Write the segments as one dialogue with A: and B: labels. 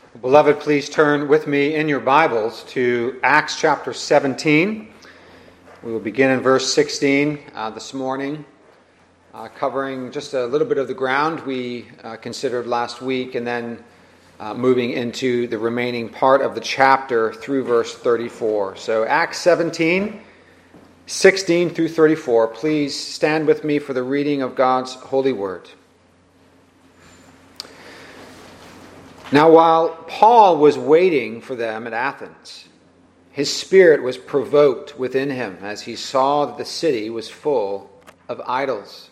A: Beloved, please turn with me in your Bibles to Acts chapter 17. We will begin in verse 16 this morning, covering just a little bit of the ground we considered last week, and then moving into the remaining part of the chapter through verse 34. So Acts 17, 16 through 34. Please stand with me for the reading of God's holy word. Now, while Paul was waiting for them at Athens, his spirit was provoked within him as he saw that the city was full of idols.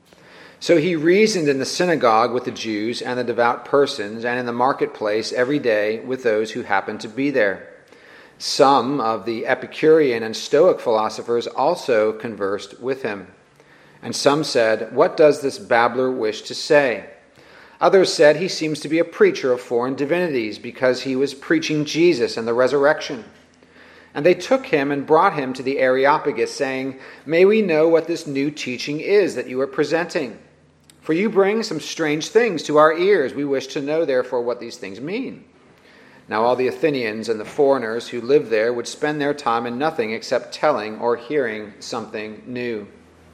A: So he reasoned in the synagogue with the Jews and the devout persons, and in the marketplace every day with those who happened to be there. Some of the Epicurean and Stoic philosophers also conversed with him. And some said, "What does this babbler wish to say?" Others said, "He seems to be a preacher of foreign divinities, because he was preaching Jesus and the resurrection." And they took him and brought him to the Areopagus, saying, "May we know what this new teaching is that you are presenting? For you bring some strange things to our ears. We wish to know, therefore, what these things mean." Now all the Athenians and the foreigners who lived there would spend their time in nothing except telling or hearing something new.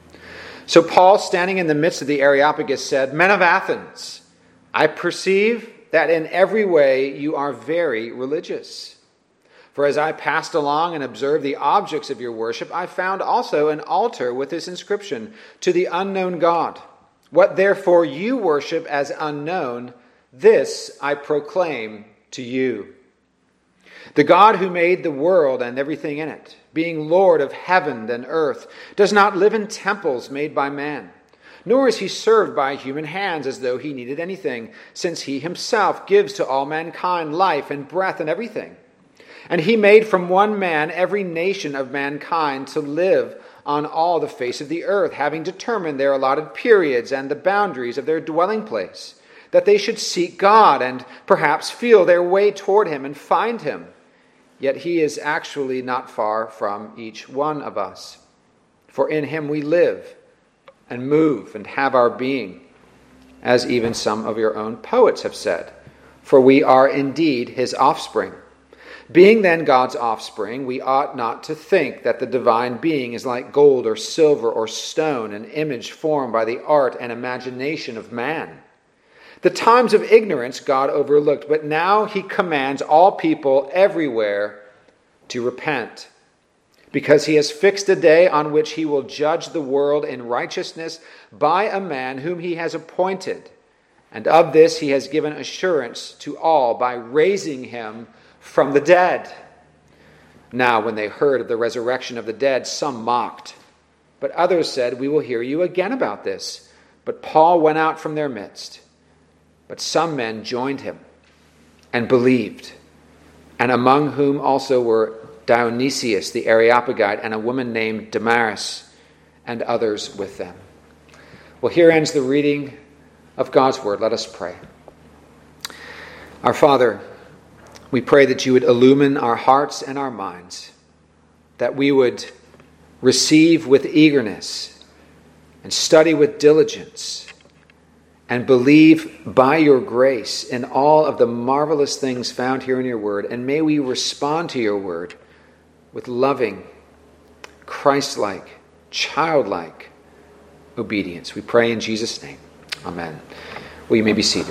A: So Paul, standing in the midst of the Areopagus, said, "Men of Athens, I perceive that in every way you are very religious. For as I passed along and observed the objects of your worship, I found also an altar with this inscription, 'To the unknown God.' What therefore you worship as unknown, this I proclaim to you. The God who made the world and everything in it, being Lord of heaven and earth, does not live in temples made by man. Nor is he served by human hands as though he needed anything, since he himself gives to all mankind life and breath and everything. And he made from one man every nation of mankind to live on all the face of the earth, having determined their allotted periods and the boundaries of their dwelling place, that they should seek God and perhaps feel their way toward him and find him. Yet he is actually not far from each one of us. For in him we live and move and have our being, as even some of your own poets have said, for we are indeed his offspring. Being then God's offspring, we ought not to think that the divine being is like gold or silver or stone, an image formed by the art and imagination of man. The times of ignorance God overlooked, but now he commands all people everywhere to repent, because he has fixed a day on which he will judge the world in righteousness by a man whom he has appointed. And of this he has given assurance to all by raising him from the dead." Now when they heard of the resurrection of the dead, some mocked. But others said, "We will hear you again about this." But Paul went out from their midst. But some men joined him and believed, and among whom also were Dionysius the Areopagite and a woman named Damaris, and others with them. Well, here ends the reading of God's word. Let us pray. Our Father, we pray that you would illumine our hearts and our minds, that we would receive with eagerness and study with diligence and believe by your grace in all of the marvelous things found here in your word. And may we respond to your word with loving, Christ-like, childlike obedience. We pray in Jesus' name. Amen. Well, you may be seated.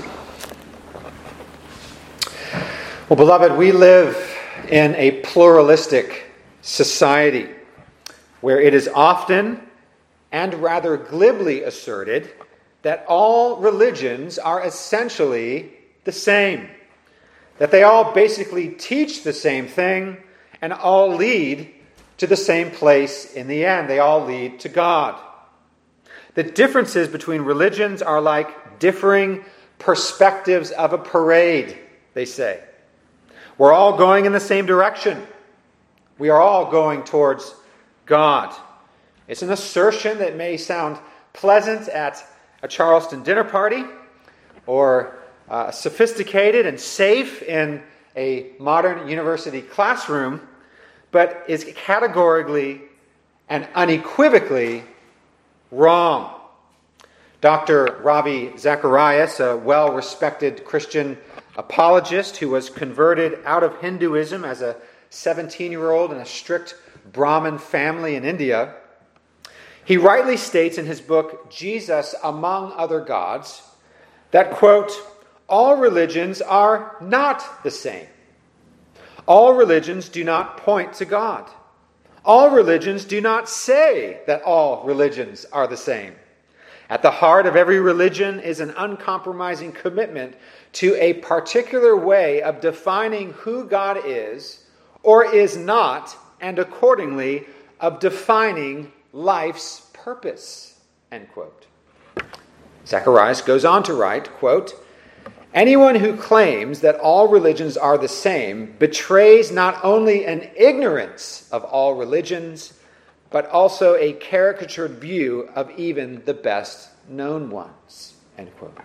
A: Well, beloved, we live in a pluralistic society where it is often and rather glibly asserted that all religions are essentially the same, that they all basically teach the same thing and all lead to the same place in the end. They all lead to God. The differences between religions are like differing perspectives of a parade, they say. We're all going in the same direction. We are all going towards God. It's an assertion that may sound pleasant at a Charleston dinner party, or sophisticated and safe in a modern university classroom, but is categorically and unequivocally wrong. Dr. Ravi Zacharias, a well-respected Christian apologist who was converted out of Hinduism as a 17-year-old in a strict Brahmin family in India. He rightly states in his book, Jesus Among Other Gods, that, quote, all religions are not the same. All religions do not point to God. All religions do not say that all religions are the same. At the heart of every religion is an uncompromising commitment to a particular way of defining who God is or is not, and accordingly of defining life's purpose, end quote. Zacharias goes on to write, quote, anyone who claims that all religions are the same betrays not only an ignorance of all religions, but also a caricatured view of even the best known ones, end quote.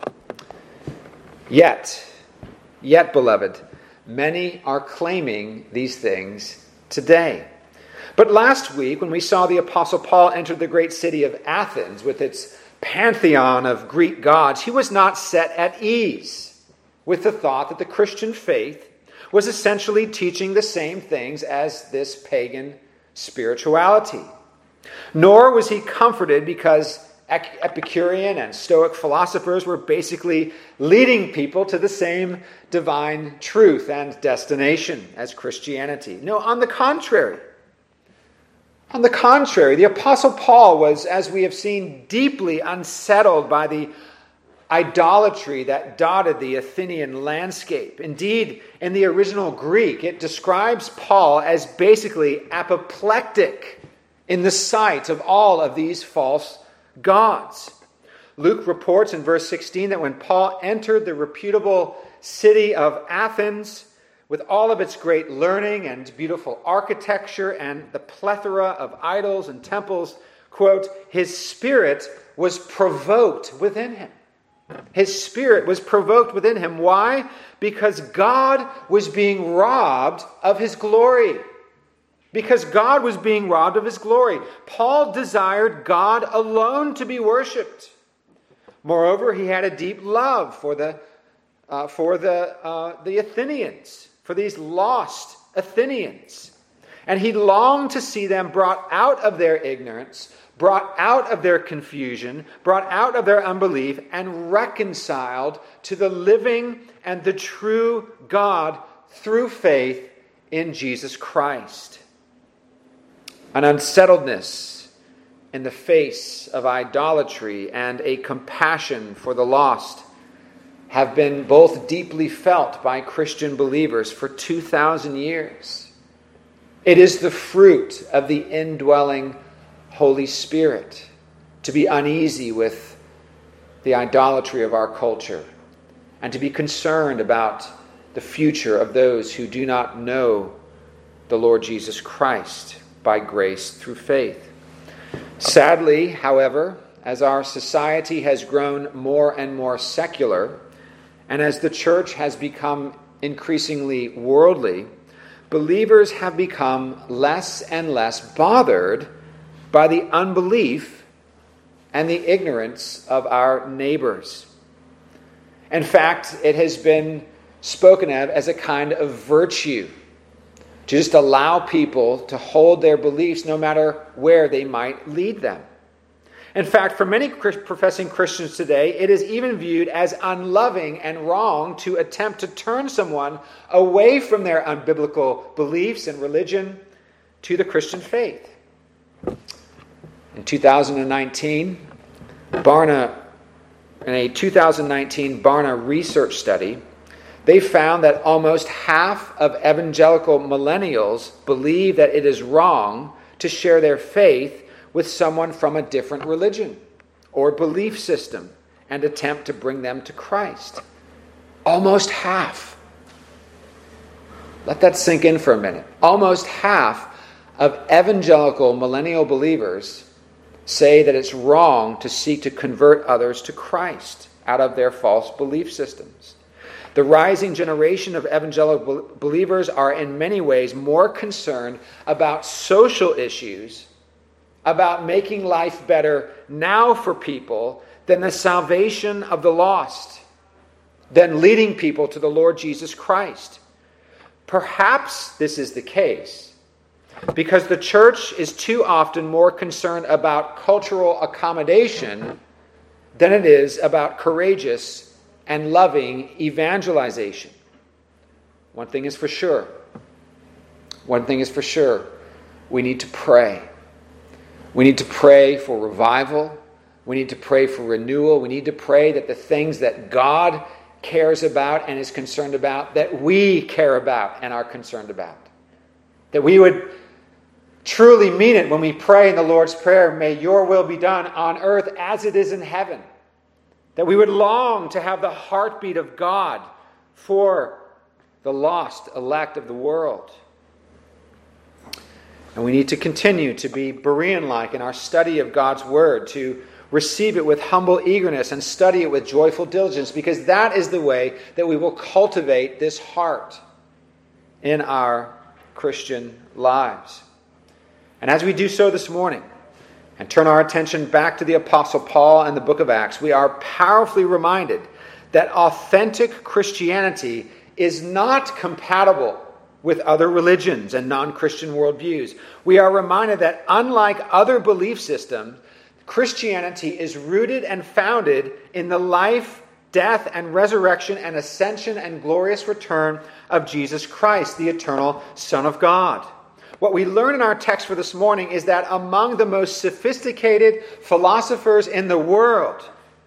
A: Yet, beloved, many are claiming these things today. But last week, when we saw the Apostle Paul enter the great city of Athens with its pantheon of Greek gods, he was not set at ease with the thought that the Christian faith was essentially teaching the same things as this pagan spirituality. Nor was he comforted because Epicurean and Stoic philosophers were basically leading people to the same divine truth and destination as Christianity. No, on the contrary. On the contrary, the Apostle Paul was, as we have seen, deeply unsettled by the idolatry that dotted the Athenian landscape. Indeed, in the original Greek, it describes Paul as basically apoplectic in the sight of all of these false gods. Luke reports in verse 16 that when Paul entered the reputable city of Athens, with all of its great learning and beautiful architecture and the plethora of idols and temples, quote, his spirit was provoked within him. His spirit was provoked within him. Why? Because God was being robbed of his glory. Because God was being robbed of his glory. Paul desired God alone to be worshipped. Moreover, he had a deep love for the Athenians, for these lost Athenians. And he longed to see them brought out of their ignorance, brought out of their confusion, brought out of their unbelief, and reconciled to the living and the true God through faith in Jesus Christ. An unsettledness in the face of idolatry and a compassion for the lost have been both deeply felt by Christian believers for 2,000 years. It is the fruit of the indwelling Holy Spirit to be uneasy with the idolatry of our culture and to be concerned about the future of those who do not know the Lord Jesus Christ by grace through faith. Sadly, however, as our society has grown more and more secular, and as the church has become increasingly worldly, believers have become less and less bothered by the unbelief and the ignorance of our neighbors. In fact, it has been spoken of as a kind of virtue to just allow people to hold their beliefs no matter where they might lead them. In fact, for many professing Christians today, it is even viewed as unloving and wrong to attempt to turn someone away from their unbiblical beliefs and religion to the Christian faith. In 2019, in a 2019 Barna research study, they found that almost half of evangelical millennials believe that it is wrong to share their faith with someone from a different religion or belief system and attempt to bring them to Christ. Almost half. Let that sink in for a minute. Almost half of evangelical millennial believers say that it's wrong to seek to convert others to Christ out of their false belief systems. The rising generation of evangelical believers are in many ways more concerned about social issues, about making life better now for people, than the salvation of the lost. than leading people to the Lord Jesus Christ. Perhaps this is the case because the church is too often more concerned about cultural accommodation than it is about courageous and loving evangelization. One thing is for sure. We need to pray. We need to pray for revival. We need to pray for renewal. We need to pray that the things that God cares about and is concerned about, that we care about and are concerned about. That we would truly mean it when we pray in the Lord's Prayer, may your will be done on earth as it is in heaven. That we would long to have the heartbeat of God for the lost elect of the world. And we need to continue to be Berean-like in our study of God's Word, to receive it with humble eagerness and study it with joyful diligence, because that is the way that we will cultivate this heart in our Christian lives. And as we do so this morning, and turn our attention back to the Apostle Paul and the book of Acts, we are powerfully reminded that authentic Christianity is not compatible with other religions and non-Christian worldviews. We are reminded that unlike other belief systems, Christianity is rooted and founded in the life, death, and resurrection and ascension and glorious return of Jesus Christ, the eternal Son of God. What we learn in our text for this morning is that among the most sophisticated philosophers in the world,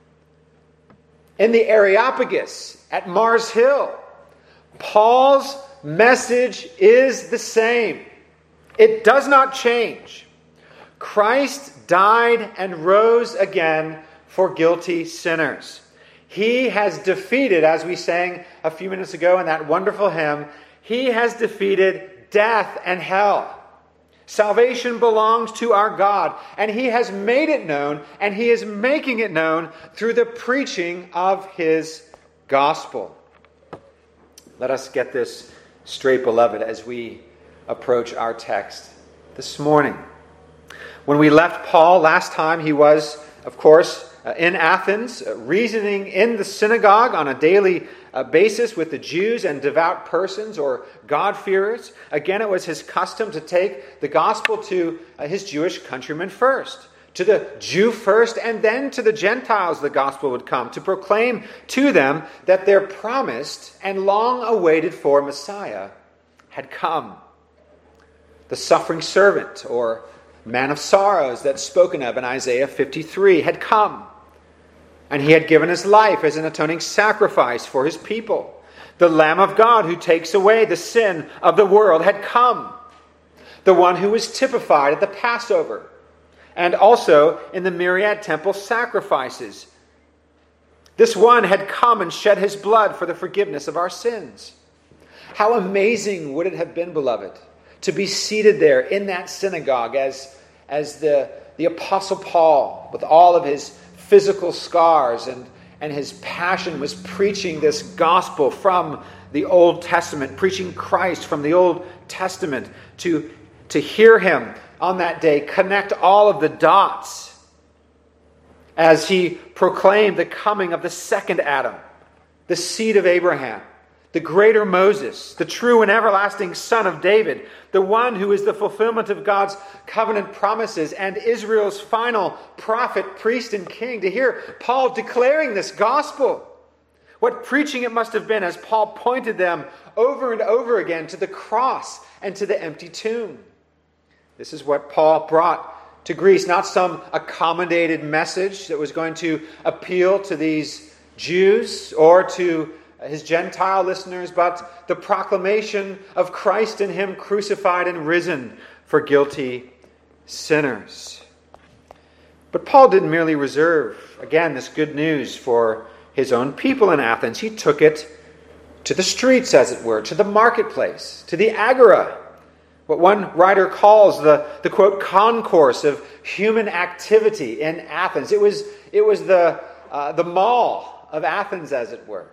A: in the Areopagus, at Mars Hill, Paul's message is the same. It does not change. Christ died and rose again for guilty sinners. He has defeated, as we sang a few minutes ago in that wonderful hymn, he has defeated death and hell. Salvation belongs to our God, and he has made it known, and he is making it known through the preaching of his gospel. Let us get this straight, beloved, as we approach our text this morning. When we left Paul last time, he was, of course, in Athens, reasoning in the synagogue on a daily basis with the Jews and devout persons or God-fearers. Again, it was his custom to take the gospel to his Jewish countrymen first. To the Jew first, and then to the Gentiles the gospel would come, to proclaim to them that their promised and long-awaited for Messiah had come. The suffering servant, or man of sorrows that's spoken of in Isaiah 53, had come. And he had given his life as an atoning sacrifice for his people. The Lamb of God who takes away the sin of the world had come. The one who was typified at the Passover, and also in the myriad temple sacrifices. This one had come and shed his blood for the forgiveness of our sins. How amazing would it have been, beloved, to be seated there in that synagogue as the Apostle Paul, with all of his physical scars and his passion, was preaching this gospel from the Old Testament, preaching Christ from the Old Testament, to hear him on that day connect all of the dots as he proclaimed the coming of the second Adam, the seed of Abraham, the greater Moses, the true and everlasting Son of David, the one who is the fulfillment of God's covenant promises and Israel's final prophet, priest, and king. To hear Paul declaring this gospel, what preaching it must have been as Paul pointed them over and over again to the cross and to the empty tomb. This is what Paul brought to Greece, not some accommodated message that was going to appeal to these Jews or to his Gentile listeners, but the proclamation of Christ in him crucified and risen for guilty sinners. But Paul didn't merely reserve, again, this good news for his own people in Athens. He took it to the streets, as it were, to the marketplace, to the agora, what one writer calls the quote, concourse of human activity in Athens. It was the mall of Athens, as it were.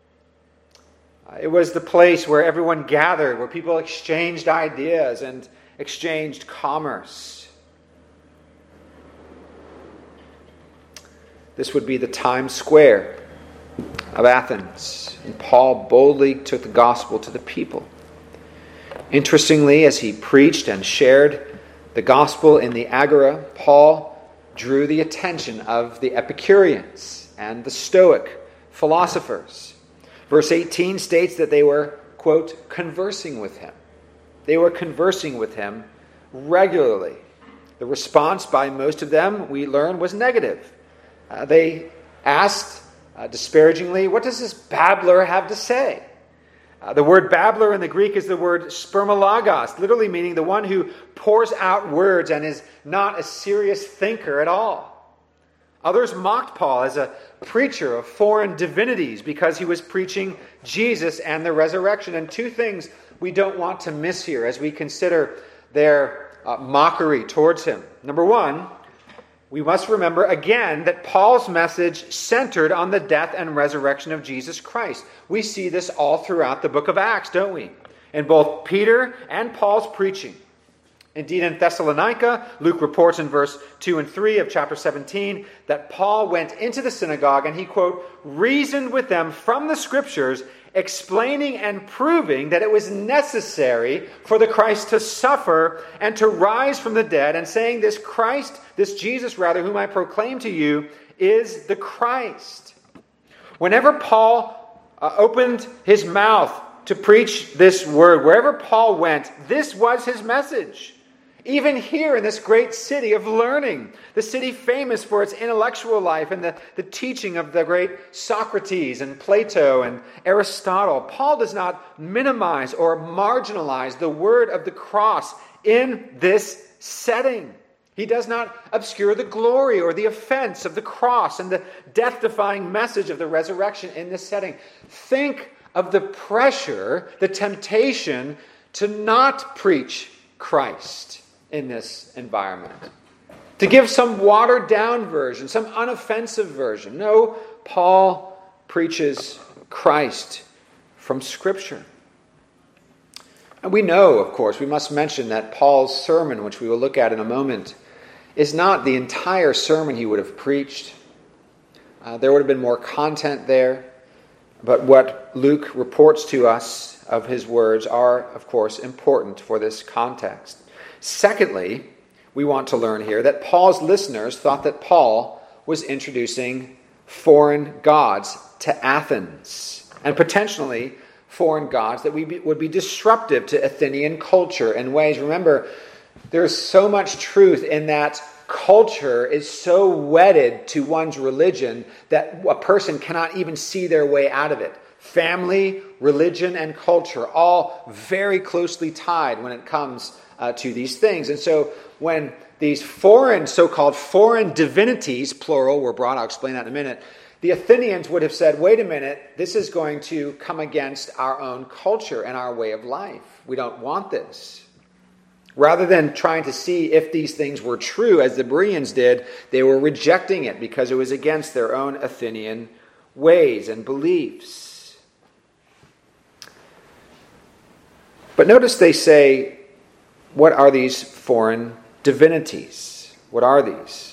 A: It was the place where everyone gathered, where people exchanged ideas and exchanged commerce. This would be the Times Square of Athens, and Paul boldly took the gospel to the people. Interestingly, as he preached and shared the gospel in the Agora, Paul drew the attention of the Epicureans and the Stoic philosophers. Verse 18 states that they were, quote, conversing with him. They were conversing with him regularly. The response by most of them, we learn, was negative. They asked disparagingly, what does this babbler have to say? The word babbler in the Greek is the word spermologos, literally meaning the one who pours out words and is not a serious thinker at all. Others mocked Paul as a preacher of foreign divinities because he was preaching Jesus and the resurrection. And two things we don't want to miss here as we consider their mockery towards him. Number one, we must remember again that Paul's message centered on the death and resurrection of Jesus Christ. We see this all throughout the book of Acts, don't we? In both Peter and Paul's preaching. Indeed, in Thessalonica, Luke reports in verse 2 and 3 of chapter 17 that Paul went into the synagogue and he, quote, reasoned with them from the scriptures, explaining and proving that it was necessary for the Christ to suffer and to rise from the dead, and saying this Jesus, whom I proclaim to you, is the Christ. Whenever Paul opened his mouth to preach this word, wherever Paul went, this was his message. Even here in this great city of learning, the city famous for its intellectual life and the teaching of the great Socrates and Plato and Aristotle, Paul does not minimize or marginalize the word of the cross in this setting. He does not obscure the glory or the offense of the cross and the death-defying message of the resurrection in this setting. Think of the pressure, the temptation to not preach Christ in this environment. To give some watered-down version, some unoffensive version. No, Paul preaches Christ from Scripture. And we know, of course, we must mention that Paul's sermon, which we will look at in a moment, is not the entire sermon he would have preached. There would have been more content there. But what Luke reports to us of his words are, of course, important for this context. Secondly, we want to learn here that Paul's listeners thought that Paul was introducing foreign gods to Athens, and potentially foreign gods that would be disruptive to Athenian culture in ways. Remember, there's so much truth in that culture is so wedded to one's religion that a person cannot even see their way out of it. Family, religion, and culture, all very closely tied when it comes to these things. And so when these so-called foreign divinities, plural, were brought, I'll explain that in a minute, the Athenians would have said, wait a minute, this is going to come against our own culture and our way of life. We don't want this. Rather than trying to see if these things were true, as the Bereans did, they were rejecting it because it was against their own Athenian ways and beliefs. But notice they say, what are these foreign divinities? What are these?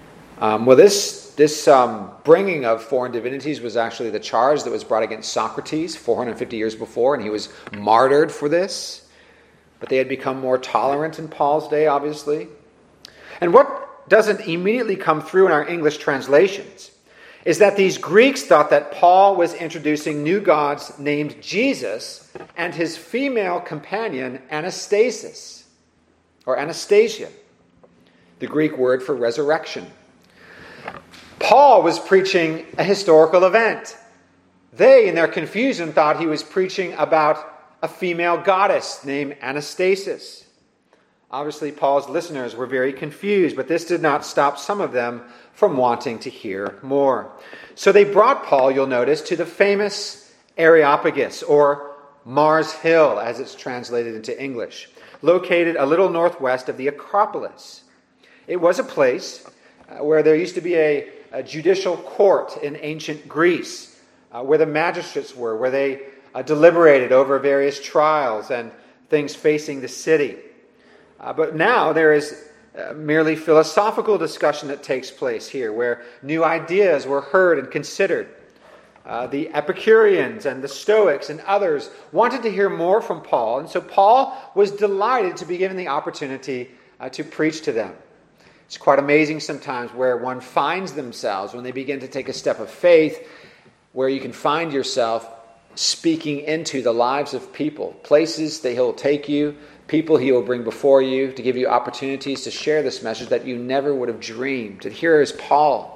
A: This bringing of foreign divinities was actually the charge that was brought against Socrates 450 years before, and he was martyred for this. But they had become more tolerant in Paul's day, obviously. And what doesn't immediately come through in our English translations is that these Greeks thought that Paul was introducing new gods named Jesus and his female companion Anastasis, or Anastasia, the Greek word for resurrection. Paul was preaching a historical event. They, in their confusion, thought he was preaching about a female goddess named Anastasis. Obviously, Paul's listeners were very confused, but this did not stop some of them from wanting to hear more. So they brought Paul, you'll notice, to the famous Areopagus, or Mars Hill, as it's translated into English, located a little northwest of the Acropolis. It was a place where there used to be a judicial court in ancient Greece, where the magistrates were, where they deliberated over various trials and things facing the city. But now there is merely philosophical discussion that takes place here, where new ideas were heard and considered. the Epicureans and the Stoics and others wanted to hear more from Paul, and so Paul was delighted to be given the opportunity to preach to them. It's quite amazing sometimes where one finds themselves when they begin to take a step of faith, where you can find yourself speaking into the lives of people, places that he'll take you, people he will bring before you to give you opportunities to share this message that you never would have dreamed. And here is Paul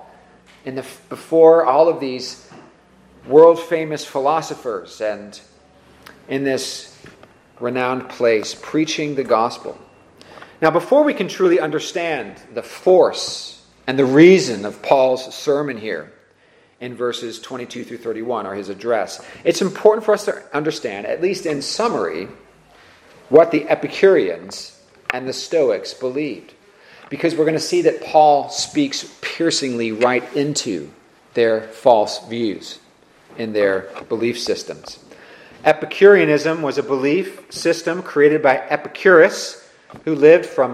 A: before all of these world-famous philosophers and in this renowned place preaching the gospel. Now, before we can truly understand the force and the reason of Paul's sermon here in verses 22 through 31, or his address, it's important for us to understand, at least in summary, what the Epicureans and the Stoics believed. Because we're going to see that Paul speaks piercingly right into their false views in their belief systems. Epicureanism was a belief system created by Epicurus, who lived from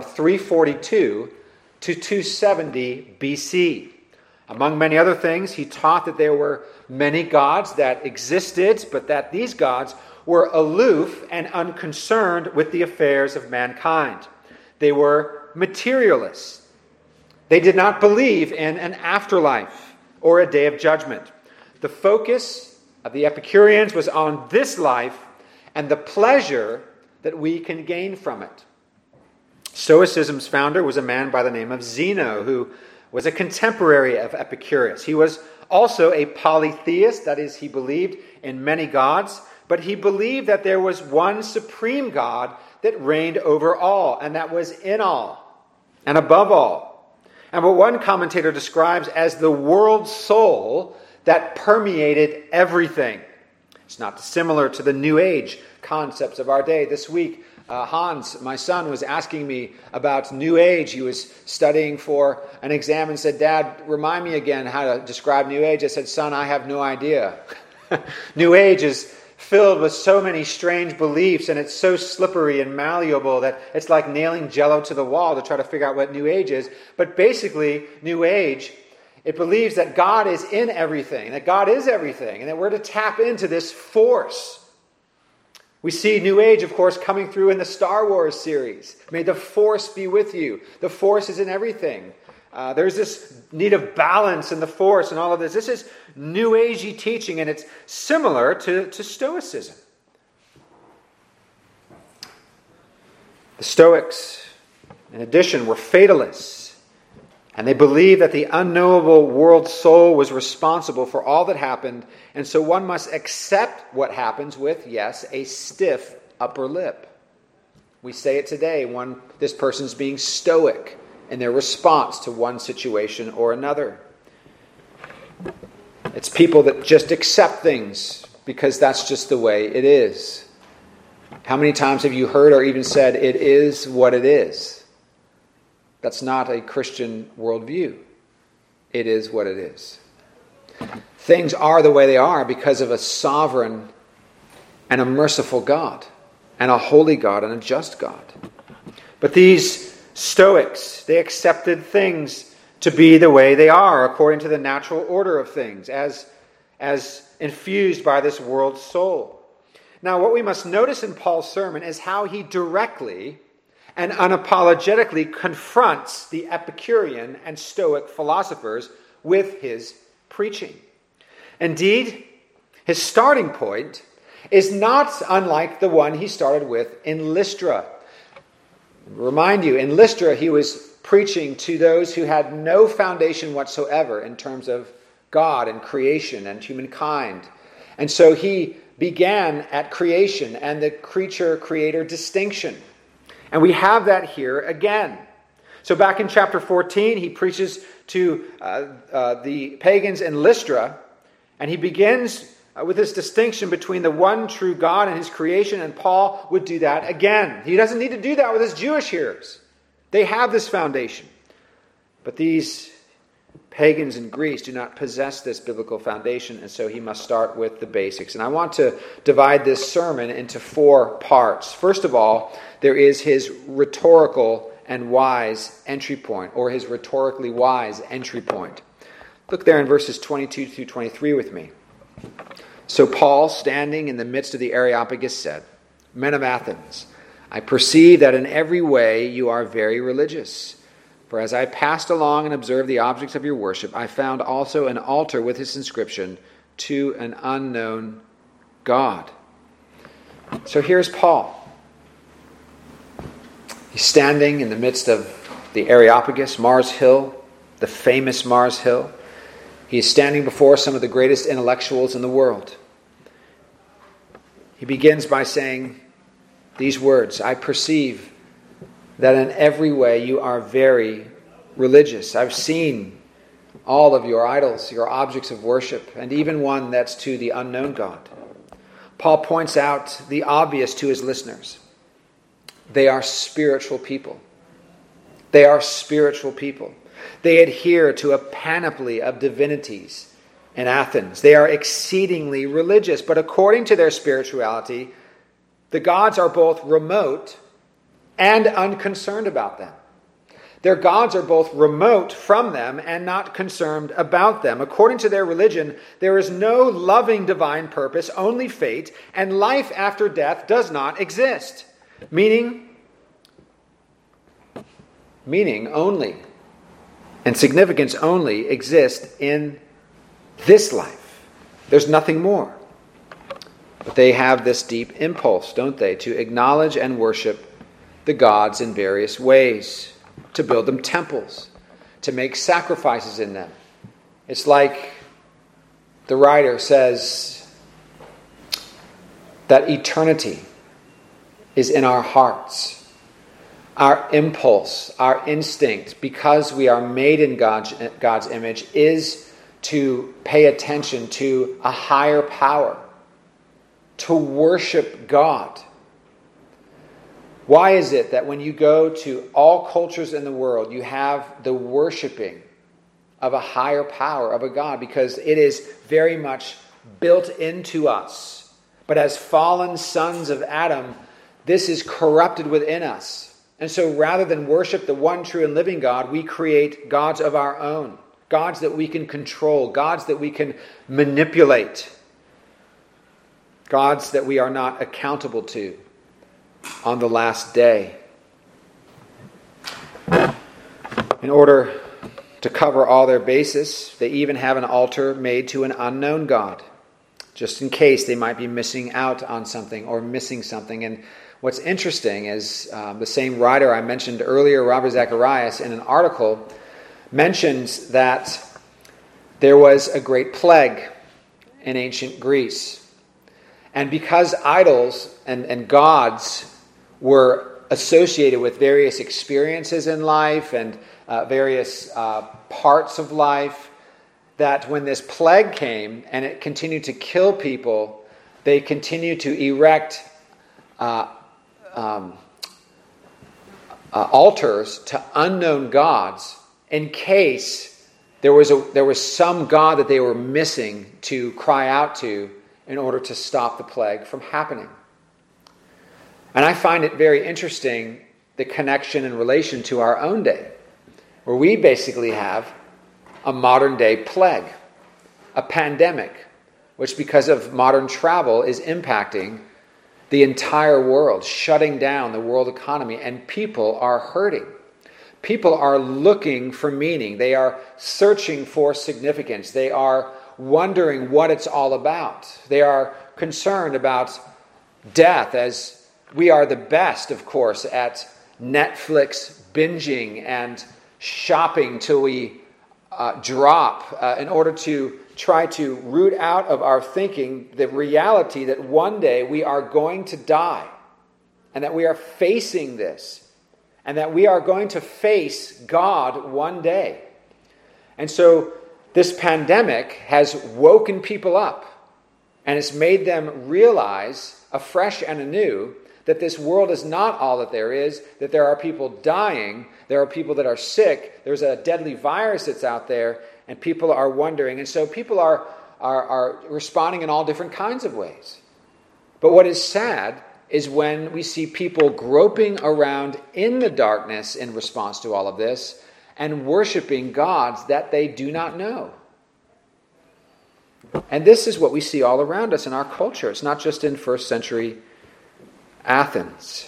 A: 342 to 270 BC. Among many other things, he taught that there were many gods that existed, but that these gods were aloof and unconcerned with the affairs of mankind. They were materialists. They did not believe in an afterlife or a day of judgment. The focus of the Epicureans was on this life and the pleasure that we can gain from it. Stoicism's founder was a man by the name of Zeno, who was a contemporary of Epicurus. He was also a polytheist, that is, he believed in many gods, but he believed that there was one supreme God that reigned over all, and that was in all and above all. And what one commentator describes as the world soul that permeated everything. It's not dissimilar to the New Age concepts of our day. This week, Hans, my son, was asking me about New Age. He was studying for an exam and said, "Dad, remind me again how to describe New Age." I said, "Son, I have no idea." New Age is filled with so many strange beliefs, and it's so slippery and malleable that it's like nailing Jell-O to the wall to try to figure out what New Age is. But basically, New Age, it believes that God is in everything, that God is everything, and that we're to tap into this force. We see New Age, of course, coming through in the Star Wars series. May the Force be with you. The Force is in everything. There's this need of balance in the Force and all of this. This is New Agey teaching, and it's similar to Stoicism. The Stoics, in addition, were fatalists. And they believed that the unknowable world soul was responsible for all that happened, and so one must accept what happens with, yes, a stiff upper lip. We say it today, this person's being stoic in their response to one situation or another. It's people that just accept things because that's just the way it is. How many times have you heard or even said, "It is what it is"? That's not a Christian worldview. It is what it is. Things are the way they are because of a sovereign and a merciful God, and a holy God and a just God. But these Stoics, they accepted things to be the way they are, according to the natural order of things, as infused by this world soul. Now, what we must notice in Paul's sermon is how he directly and unapologetically confronts the Epicurean and Stoic philosophers with his preaching. Indeed, his starting point is not unlike the one he started with in Lystra. Remind you, in Lystra he was preaching to those who had no foundation whatsoever in terms of God and creation and humankind. And so he began at creation and the creature-creator distinction. And we have that here again. So back in chapter 14, he preaches to the pagans in Lystra, and he begins with this distinction between the one true God and his creation, and Paul would do that again. He doesn't need to do that with his Jewish hearers. They have this foundation. But these pagans in Greece do not possess this biblical foundation, and so he must start with the basics. And I want to divide this sermon into 4 parts. First of all, there is his rhetorical and wise entry point, or his rhetorically wise entry point. Look there in verses 22 through 23 with me. So Paul, standing in the midst of the Areopagus, said, "Men of Athens, I perceive that in every way you are very religious. For as I passed along and observed the objects of your worship, I found also an altar with this inscription, 'To an unknown God.'" So here's Paul. He's standing in the midst of the Areopagus, Mars Hill, the famous Mars Hill. He is standing before some of the greatest intellectuals in the world. He begins by saying these words, "I perceive that in every way you are very religious. I've seen all of your idols, your objects of worship, and even one that's to the unknown God." Paul points out the obvious to his listeners. They are spiritual people. They are spiritual people. They adhere to a panoply of divinities in Athens. They are exceedingly religious, but according to their spirituality, the gods are both remote and unconcerned about them. Their gods are both remote from them and not concerned about them. According to their religion, there is no loving divine purpose, only fate, and life after death does not exist. Meaning only, and significance only exist in this life. There's nothing more. But they have this deep impulse, don't they, to acknowledge and worship the gods in various ways, to build them temples, to make sacrifices in them. It's like the writer says that eternity is in our hearts. Our impulse, our instinct, because we are made in God's image, is to pay attention to a higher power, to worship God. Why is it that when you go to all cultures in the world, you have the worshiping of a higher power, of a God? Because it is very much built into us. But as fallen sons of Adam, this is corrupted within us. And so rather than worship the one true and living God, we create gods of our own. Gods that we can control. Gods that we can manipulate. Gods that we are not accountable to on the last day. In order to cover all their bases, they even have an altar made to an unknown God, just in case they might be missing out on something or missing something. And what's interesting is the same writer I mentioned earlier, Robert Zacharias, in an article mentions that there was a great plague in ancient Greece. And because idols and gods were associated with various experiences in life and various parts of life, that when this plague came and it continued to kill people, they continued to erect altars to unknown gods in case there was some god that they were missing to cry out to in order to stop the plague from happening. And I find it very interesting, the connection in relation to our own day, where we basically have a modern day plague, a pandemic, which because of modern travel is impacting the entire world, shutting down the world economy, and people are hurting. People are looking for meaning. They are searching for significance. They are wondering what it's all about. They are concerned about death, as we are the best, of course, at Netflix binging and shopping till we drop in order to try to root out of our thinking the reality that one day we are going to die and that we are facing this and that we are going to face God one day. And so this pandemic has woken people up and it's made them realize afresh and anew that this world is not all that there is, that there are people dying, there are people that are sick, there's a deadly virus that's out there, and people are wondering. And so people are responding in all different kinds of ways. But what is sad is when we see people groping around in the darkness in response to all of this and worshiping gods that they do not know. And this is what we see all around us in our culture. It's not just in first century Athens.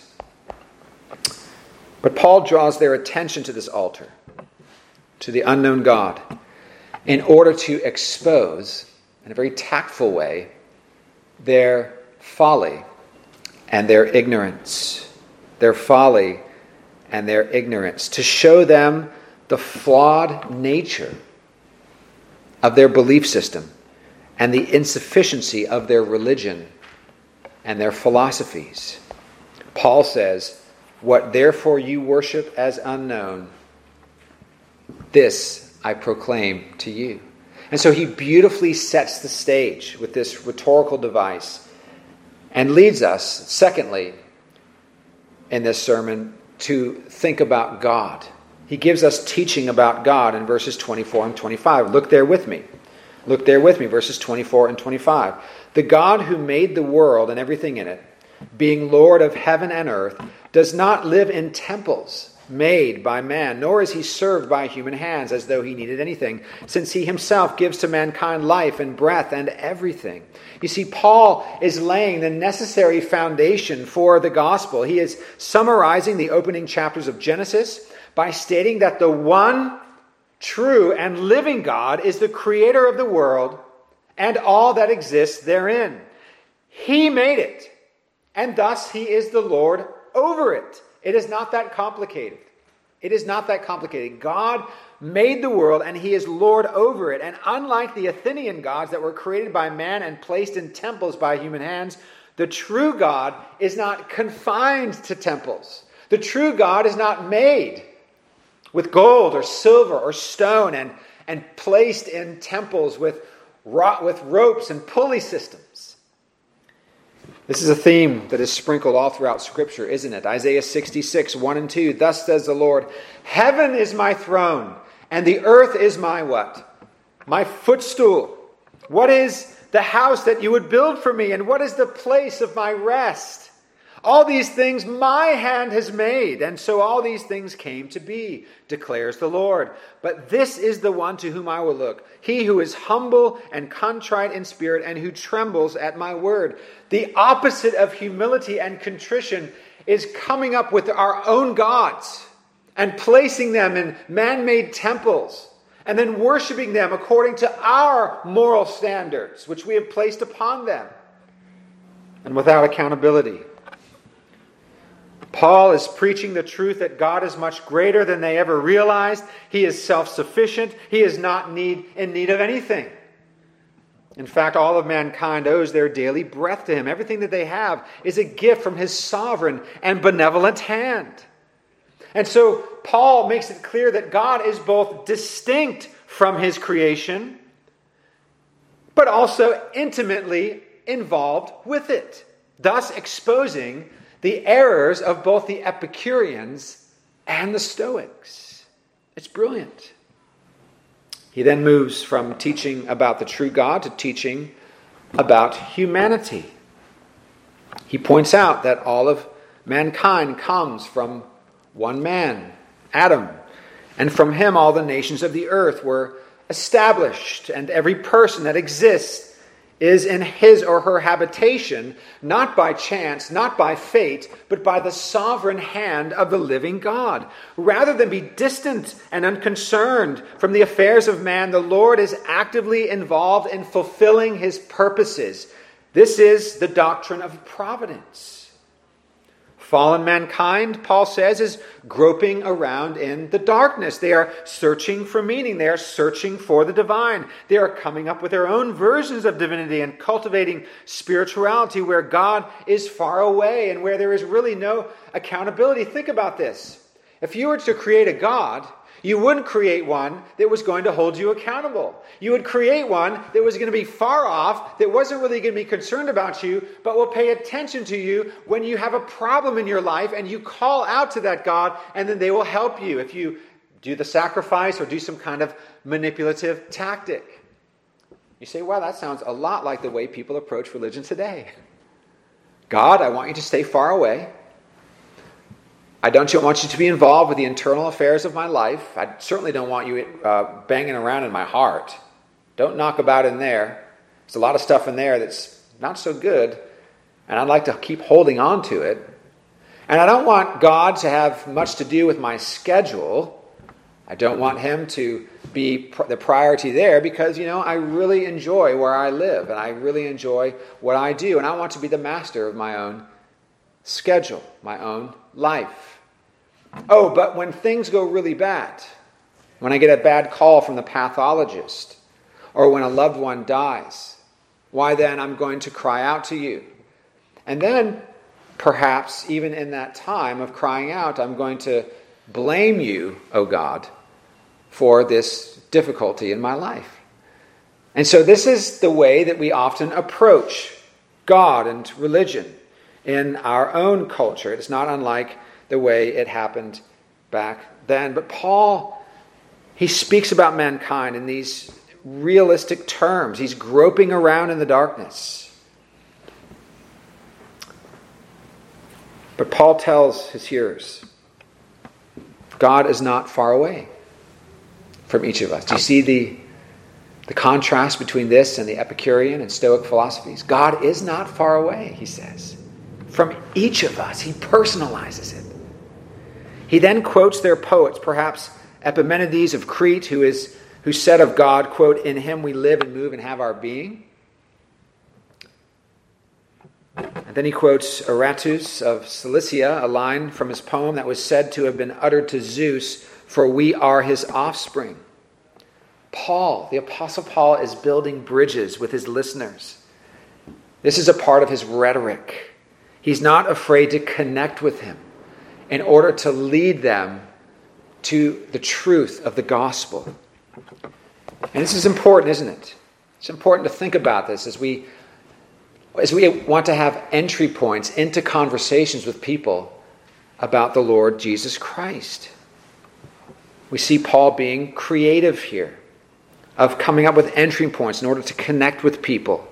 A: But Paul draws their attention to this altar, to the unknown God, in order to expose, in a very tactful way, their folly and their ignorance. Their folly and their ignorance. To show them the flawed nature of their belief system and the insufficiency of their religion and their philosophies. Paul says, "What therefore you worship as unknown, this I proclaim to you." And so he beautifully sets the stage with this rhetorical device and leads us, secondly, in this sermon, to think about God. He gives us teaching about God in verses 24 and 25. Look there with me. Look there with me, verses 24 and 25. "The God who made the world and everything in it, being Lord of heaven and earth, does not live in temples made by man, nor is he served by human hands as though he needed anything, since he himself gives to mankind life and breath and everything." You see, Paul is laying the necessary foundation for the gospel. He is summarizing the opening chapters of Genesis by stating that the one true and living God is the creator of the world and all that exists therein. He made it, and thus he is the Lord over it. It is not that complicated. It is not that complicated. God made the world and he is Lord over it. And unlike the Athenian gods that were created by man and placed in temples by human hands, the true God is not confined to temples. The true God is not made with gold or silver or stone and placed in temples with ropes and pulley systems. This is a theme that is sprinkled all throughout Scripture, isn't it? Isaiah 66, 1 and 2. "Thus says the Lord, heaven is my throne, and the earth is my" what? "My footstool. What is the house that you would build for me, and what is the place of my rest? All these things my hand has made, and so all these things came to be, declares the Lord. But this is the one to whom I will look, he who is humble and contrite in spirit, and who trembles at my word." The opposite of humility and contrition is coming up with our own gods and placing them in man-made temples and then worshiping them according to our moral standards, which we have placed upon them, and without accountability. Paul is preaching the truth that God is much greater than they ever realized. He is self-sufficient. He is not in need of anything. In fact, all of mankind owes their daily breath to him. Everything that they have is a gift from his sovereign and benevolent hand. And so Paul makes it clear that God is both distinct from his creation, but also intimately involved with it, thus exposing the errors of both the Epicureans and the Stoics. It's brilliant. He then moves from teaching about the true God to teaching about humanity. He points out that all of mankind comes from one man, Adam, and from him all the nations of the earth were established, and every person that exists is in his or her habitation, not by chance, not by fate, but by the sovereign hand of the living God. Rather than be distant and unconcerned from the affairs of man, the Lord is actively involved in fulfilling his purposes. This is the doctrine of providence. Fallen mankind, Paul says, is groping around in the darkness. They are searching for meaning. They are searching for the divine. They are coming up with their own versions of divinity and cultivating spirituality where God is far away and where there is really no accountability. Think about this. If you were to create a God, you wouldn't create one that was going to hold you accountable. You would create one that was going to be far off, that wasn't really going to be concerned about you, but will pay attention to you when you have a problem in your life and you call out to that God, and then they will help you if you do the sacrifice or do some kind of manipulative tactic. You say, well, that sounds a lot like the way people approach religion today. God, I want you to stay far away. I don't want you to be involved with the internal affairs of my life. I certainly don't want you banging around in my heart. Don't knock about in there. There's a lot of stuff in there that's not so good, and I'd like to keep holding on to it. And I don't want God to have much to do with my schedule. I don't want him to be the priority there because, I really enjoy where I live and I really enjoy what I do. And I want to be the master of my own schedule, my own life. Oh, but when things go really bad, when I get a bad call from the pathologist, or when a loved one dies, why then I'm going to cry out to you. And then, perhaps, even in that time of crying out, I'm going to blame you, O God, for this difficulty in my life. And so this is the way that we often approach God and religion in our own culture. It's not unlike the way it happened back then. But Paul, he speaks about mankind in these realistic terms. He's groping around in the darkness. But Paul tells his hearers, God is not far away from each of us. Do you see the contrast between this and the Epicurean and Stoic philosophies? God is not far away, he says, from each of us. He personalizes it. He then quotes their poets, perhaps Epimenides of Crete, who said of God, quote, "In him we live and move and have our being." And then he quotes Aratus of Cilicia, a line from his poem that was said to have been uttered to Zeus, "For we are his offspring." Paul, the Apostle Paul, is building bridges with his listeners. This is a part of his rhetoric. He's not afraid to connect with him in order to lead them to the truth of the gospel. And this is important, isn't it? It's important to think about this as we want to have entry points into conversations with people about the Lord Jesus Christ. We see Paul being creative here, of coming up with entry points in order to connect with people.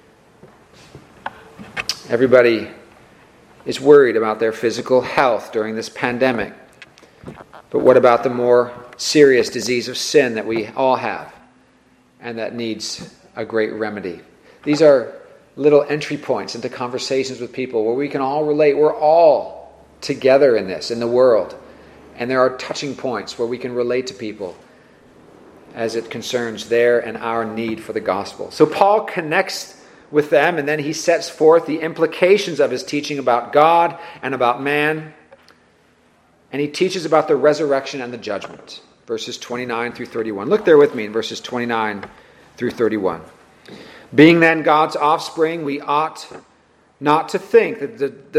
A: Everybody is worried about their physical health during this pandemic. But what about the more serious disease of sin that we all have and that needs a great remedy? These are little entry points into conversations with people where we can all relate. We're all together in this, in the world. And there are touching points where we can relate to people as it concerns their and our need for the gospel. So Paul connects with them, and then he sets forth the implications of his teaching about God and about man. And he teaches about the resurrection and the judgment. Verses 29 through 31. Look there with me in verses 29 through 31. Being then God's offspring, we ought not to think that the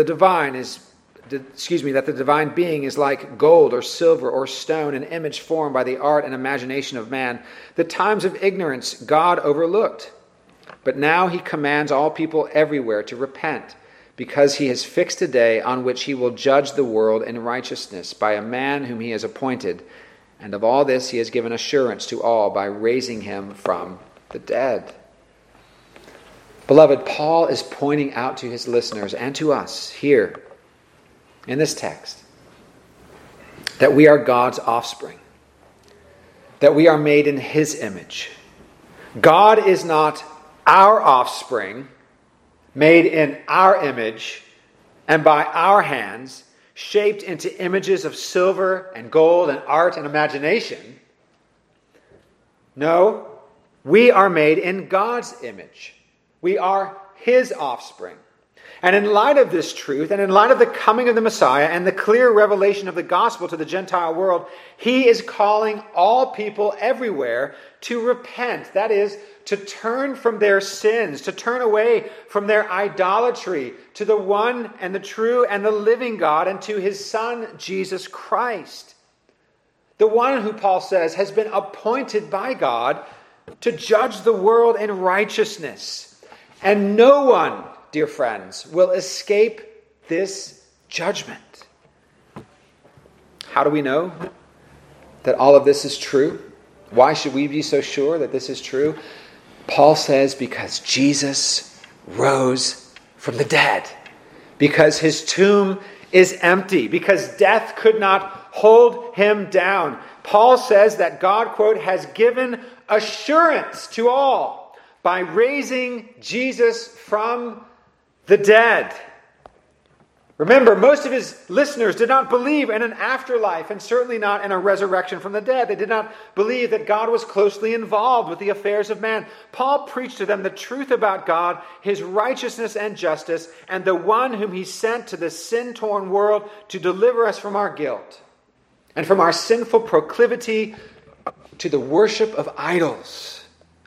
A: divine being is like gold or silver or stone, an image formed by the art and imagination of man. The times of ignorance God overlooked. But now he commands all people everywhere to repent, because he has fixed a day on which he will judge the world in righteousness by a man whom he has appointed. And of all this he has given assurance to all by raising him from the dead. Beloved, Paul is pointing out to his listeners and to us here in this text that we are God's offspring, that we are made in his image. God is not our offspring, made in our image and by our hands, shaped into images of silver and gold and art and imagination. No, we are made in God's image. We are his offspring. And in light of this truth, and in light of the coming of the Messiah and the clear revelation of the gospel to the Gentile world, he is calling all people everywhere to repent. That is, to turn from their sins, to turn away from their idolatry to the one and the true and the living God and to his Son, Jesus Christ. The one who, Paul says, has been appointed by God to judge the world in righteousness. And no one, dear friends, will escape this judgment. How do we know that all of this is true? Why should we be so sure that this is true? Paul says because Jesus rose from the dead. Because his tomb is empty. Because death could not hold him down. Paul says that God, quote, has given assurance to all by raising Jesus from the dead. Remember, most of his listeners did not believe in an afterlife, and certainly not in a resurrection from the dead. They did not believe that God was closely involved with the affairs of man. Paul preached to them the truth about God, his righteousness and justice, and the one whom he sent to the sin-torn world to deliver us from our guilt and from our sinful proclivity to the worship of idols.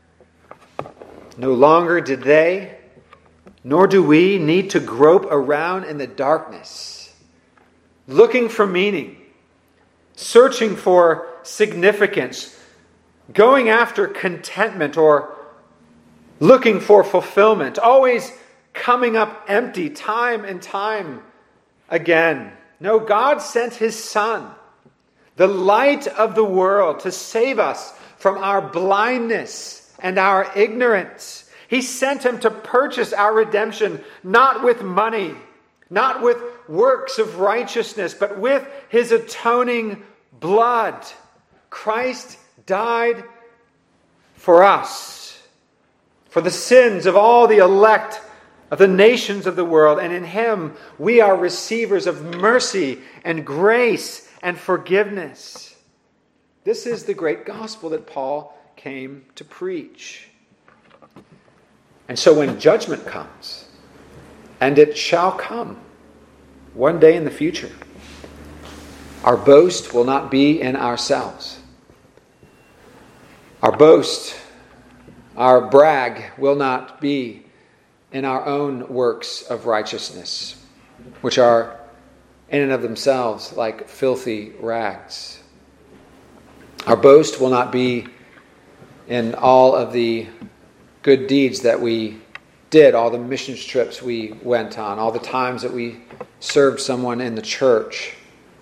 A: No longer did they, nor do we, need to grope around in the darkness, looking for meaning, searching for significance, going after contentment or looking for fulfillment, always coming up empty time and time again. No, God sent his Son, the light of the world, to save us from our blindness and our ignorance. He sent him to purchase our redemption, not with money, not with works of righteousness, but with his atoning blood. Christ died for us, for the sins of all the elect of the nations of the world, and in him we are receivers of mercy and grace and forgiveness. This is the great gospel that Paul came to preach. And so when judgment comes, and it shall come one day in the future, our boast will not be in ourselves. Our boast, our brag will not be in our own works of righteousness, which are in and of themselves like filthy rags. Our boast will not be in all of the good deeds that we did, all the mission trips we went on, all the times that we served someone in the church.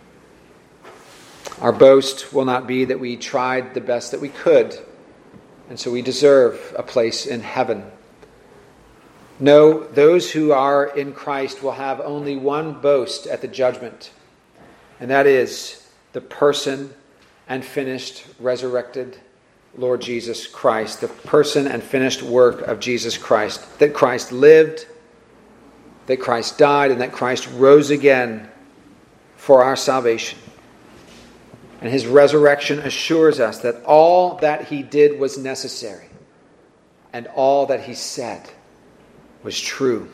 A: Our boast will not be that we tried the best that we could, and so we deserve a place in heaven. No, those who are in Christ will have only one boast at the judgment, and that is the person and finished resurrected Lord Jesus Christ, the person and finished work of Jesus Christ, that Christ lived, that Christ died, and that Christ rose again for our salvation. And his resurrection assures us that all that he did was necessary, and all that he said was true.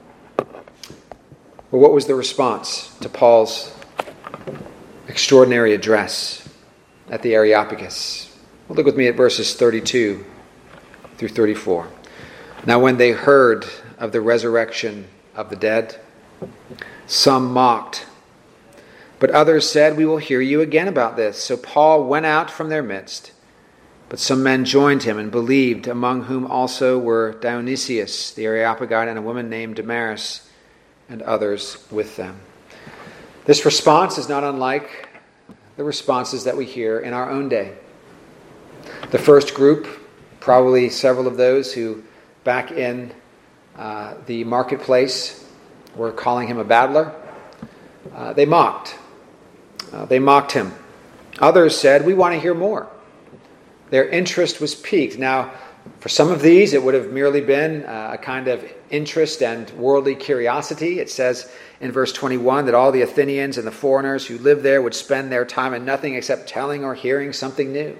A: Well, what was the response to Paul's extraordinary address at the Areopagus? Well, look with me at verses 32 through 34. Now when they heard of the resurrection of the dead, some mocked, but others said, "We will hear you again about this." So Paul went out from their midst, but some men joined him and believed, among whom also were Dionysius the Areopagite and a woman named Damaris, and others with them. This response is not unlike the responses that we hear in our own day. The first group, probably several of those who back in the marketplace were calling him a babbler, they mocked. They mocked him. Others said, "We want to hear more." Their interest was piqued. Now, for some of these, it would have merely been a kind of interest and worldly curiosity. It says in verse 21 that all the Athenians and the foreigners who lived there would spend their time in nothing except telling or hearing something new.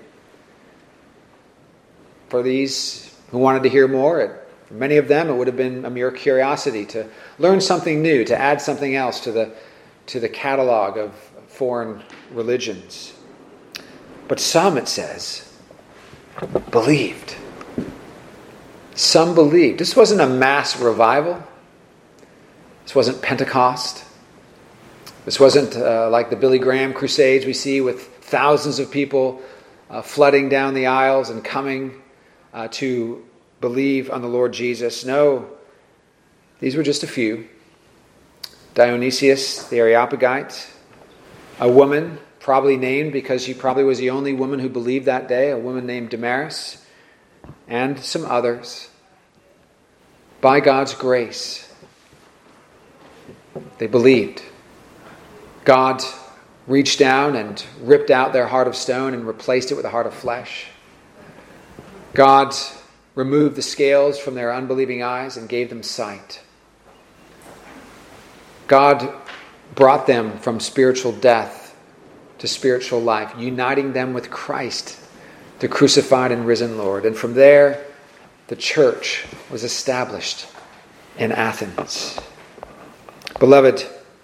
A: For these who wanted to hear more, for many of them, it would have been a mere curiosity to learn something new, to add something else to the catalog of foreign religions. But some, it says, believed. Some believed. This wasn't a mass revival. This wasn't Pentecost. This wasn't like the Billy Graham crusades we see with thousands of people flooding down the aisles and coming to believe on the Lord Jesus. No, these were just a few. Dionysius the Areopagite, a woman probably named because she probably was the only woman who believed that day, a woman named Damaris, and some others. By God's grace, they believed. God reached down and ripped out their heart of stone and replaced it with a heart of flesh. God removed the scales from their unbelieving eyes and gave them sight. God brought them from spiritual death to spiritual life, uniting them with Christ, the crucified and risen Lord. And from there, the church was established in Athens. Beloved,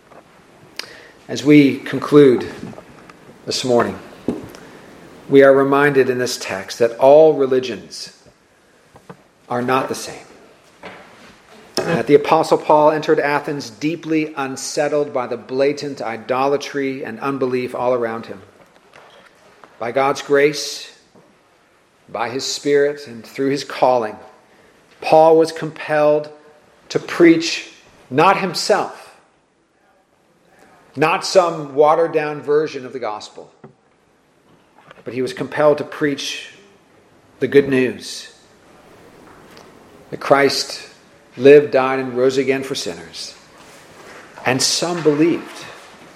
A: as we conclude this morning, we are reminded in this text that all religions are not the same. That the Apostle Paul entered Athens deeply unsettled by the blatant idolatry and unbelief all around him. By God's grace, by his Spirit, and through his calling, Paul was compelled to preach not himself, not some watered-down version of the gospel, but he was compelled to preach the good news that Christ lived, died, and rose again for sinners. And some believed.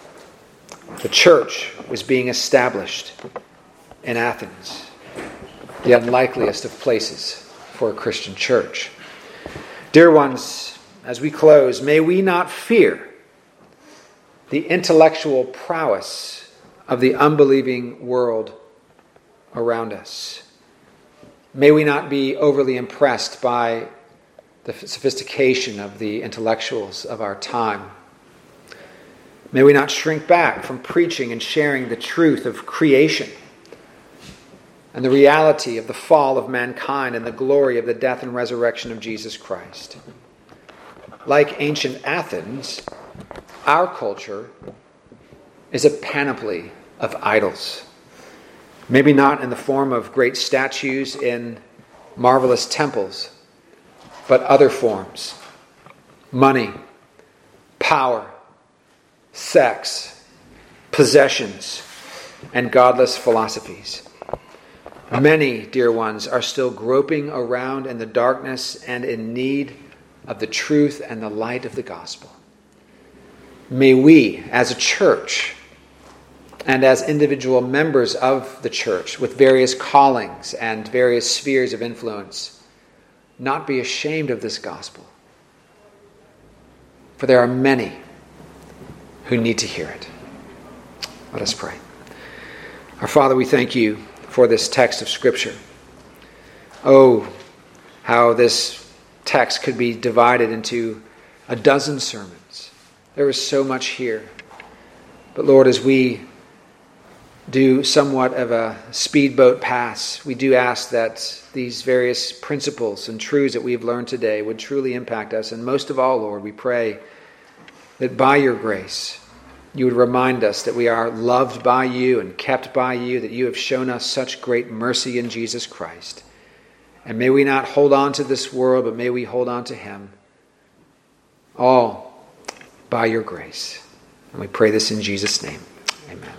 A: The church was being established in Athens, the unlikeliest of places for a Christian church. Dear ones, as we close, may we not fear the intellectual prowess of the unbelieving world around us. May we not be overly impressed by the sophistication of the intellectuals of our time. May we not shrink back from preaching and sharing the truth of creation and the reality of the fall of mankind and the glory of the death and resurrection of Jesus Christ. Like ancient Athens, our culture is a panoply of idols. Maybe not in the form of great statues in marvelous temples, but other forms: money, power, sex, possessions, and godless philosophies. Many, dear ones, are still groping around in the darkness and in need of the truth and the light of the gospel. May we, as a church, and as individual members of the church with various callings and various spheres of influence, not be ashamed of this gospel. For there are many who need to hear it. Let us pray. Our Father, we thank you for this text of Scripture. Oh, how this text could be divided into a dozen sermons. There is so much here. But Lord, as we do somewhat of a speedboat pass, we do ask that these various principles and truths that we've learned today would truly impact us. And most of all, Lord, we pray that by your grace, you would remind us that we are loved by you and kept by you, that you have shown us such great mercy in Jesus Christ. And may we not hold on to this world, but may we hold on to him. All by your grace. And we pray this in Jesus' name. Amen.